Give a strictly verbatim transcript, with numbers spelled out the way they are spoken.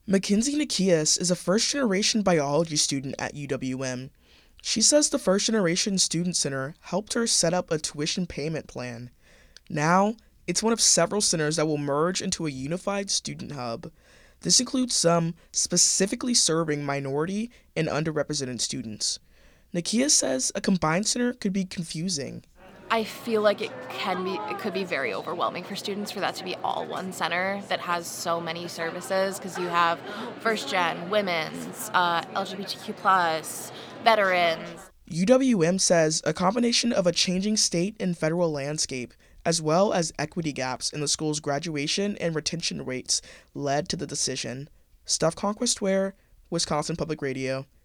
Mackenzie Nikias is a first-generation biology student at U W M. She says the First Generation Student Center helped her set up a tuition payment plan. Now, it's one of several centers that will merge into a unified student hub. This includes some specifically serving minority and underrepresented students. Nakia says a combined center could be confusing. I feel like it can be it could be very overwhelming for students for that to be all one center that has so many services because you have first gen, women's, uh, L G B T Q plus, veterans. U W M says a combination of a changing state and federal landscape, as well as equity gaps in the school's graduation and retention rates, led to the decision. Stuff Conquest Ware, Wisconsin Public Radio.